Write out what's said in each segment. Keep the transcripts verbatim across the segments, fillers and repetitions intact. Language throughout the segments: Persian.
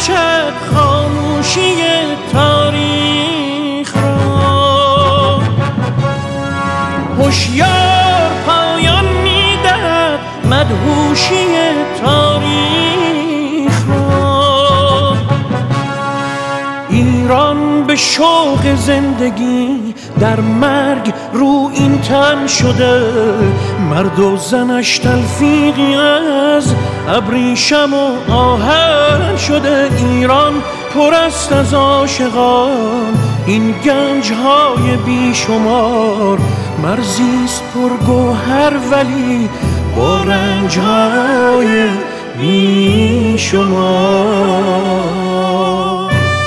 کشد خاموشی تاریخ را. هوشیار پایان می‌دهد مدهوشی تاریخ را. ایران به شوق زندگی در مرگ رو این تن شده، مرد و زنش تلفیقی از ابریشم و آهن شده. ایران پر است از عاشقان، این گنج‌های بیشمار، مرزیست پرگوهر ولی با رنج‌های بیشمار.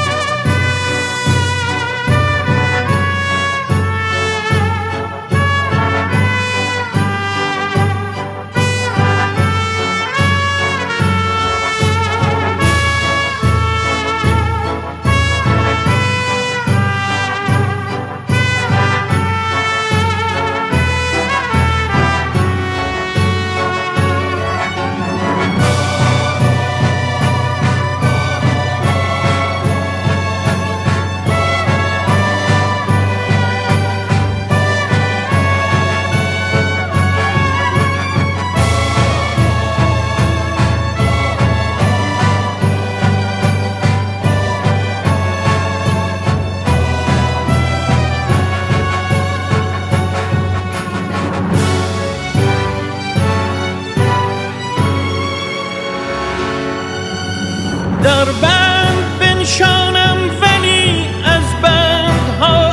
در بند بنشانم ولی از بندها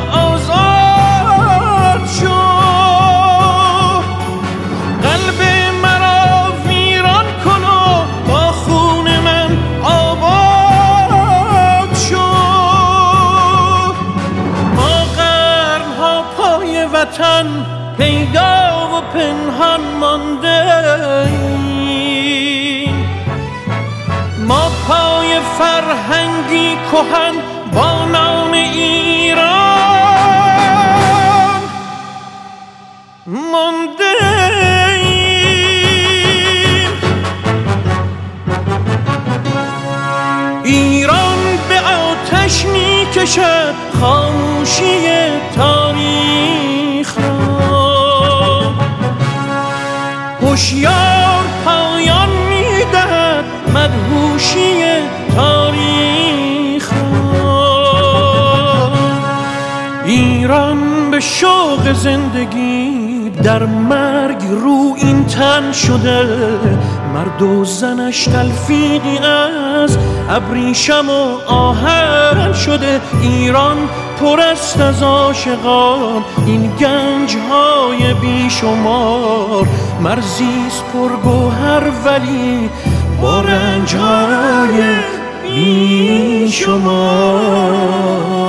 آزاد شو. قلب مرا ویران کن و با خون من آباد شو. ما قرنها پای وطن پیدا و پنهان مانده ایم. ما پای فرهنگی کهن با نام ایران مانده ایم. ایران به آتش می کشد خاموشی تاریخ را. هوشیار پایان می دهد مدهوشی تاریخ را. ایران به شوق زندگی در مرگ رو این تن شده، مرد و زنش تلفیقی از ابریشم و آهن شده. ایران پر است از عاشقان، این گنج‌های بیشمار، مرزیست پرگوهر ولی با رنج‌های بیشمار.